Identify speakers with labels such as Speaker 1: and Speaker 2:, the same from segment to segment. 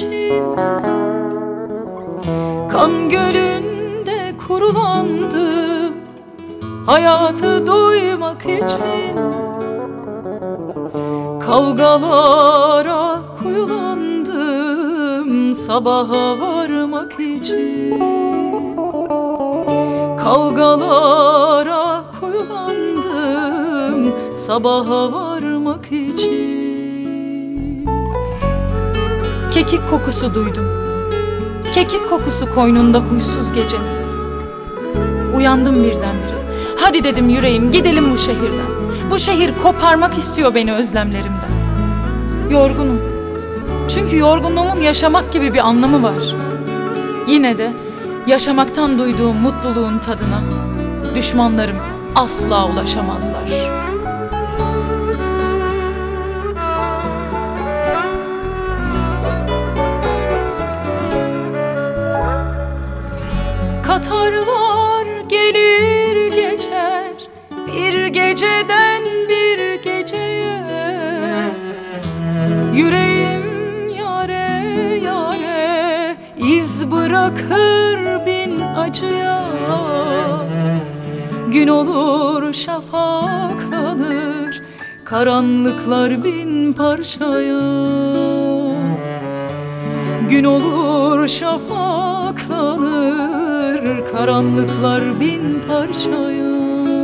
Speaker 1: için. Kan gölünde kurulandım hayatı duymak için. Kavgalara kuyulandım sabaha varmak için. Kavgalara kuyulandım sabaha varmak için.
Speaker 2: Kekik kokusu duydum. Kekik kokusu koynunda huysuz gecenin. Uyandım birdenbire. Hadi dedim yüreğim, gidelim bu şehirden. Bu şehir koparmak istiyor beni özlemlerimden. Yorgunum. Çünkü yorgunluğumun yaşamak gibi bir anlamı var. Yine de yaşamaktan duyduğum mutluluğun tadına düşmanlarım asla ulaşamazlar.
Speaker 1: Katarlar gelir geçer bir geceden bir geceye. Yüreğim yare yare iz bırakır bin acıya. Gün olur şafaklanır karanlıklar bin parçaya. Gün olur şafaklanır karanlıklar bin parçaya.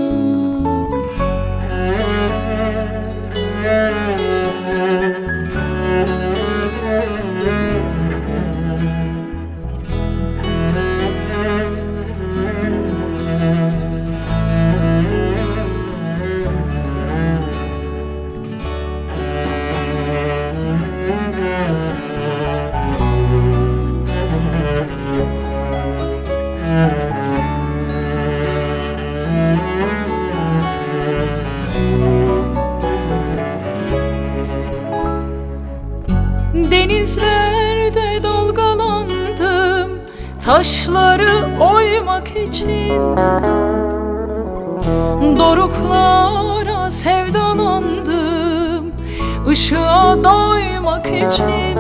Speaker 1: Denizlerde dalgalandım taşları oymak için. Doruklara sevdalandım ışığa doymak için.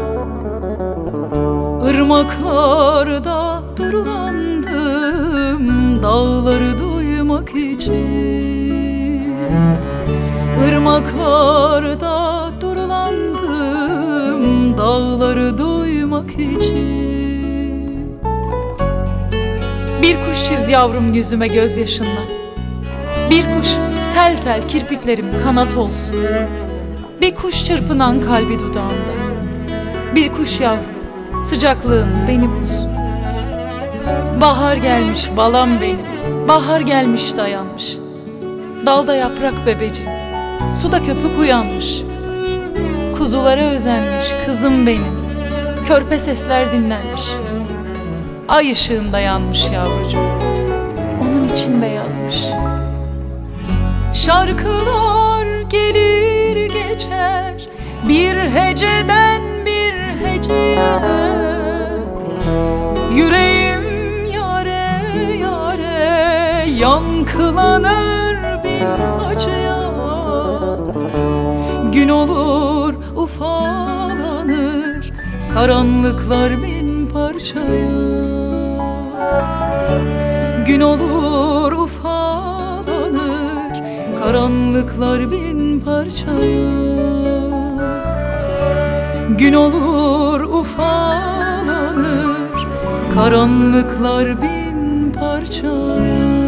Speaker 1: Irmaklarda durulandım dağları duymak için. Irmaklarda durulandım dağları duymak için.
Speaker 2: Bir kuş çiz yavrum yüzüme gözyaşınla. Bir kuş tel tel kirpiklerim kanat olsun. Bir kuş çırpınan kalbi dudağımda. Bir kuş yavrum sıcaklığın beni bulsun. Bahar gelmiş balam benim, bahar gelmiş dayanmış. Dalda yaprak bebeci, suda köpük uyanmış. Kuzulara özenmiş kızım benim, körpe sesler dinlenmiş. Ay ışığında yanmış yavrucuğum, onun için beyazmış.
Speaker 1: Şarkılar gelir geçer bir heceden bir heceye. Yüreğim yare yare yankılanır bin acıya. Gün olur ufalanır karanlıklar bin parçaya. Gün olur ufalanır karanlıklar bin parçaya. Gün olur ufalanır karanlıklar bin parçaya.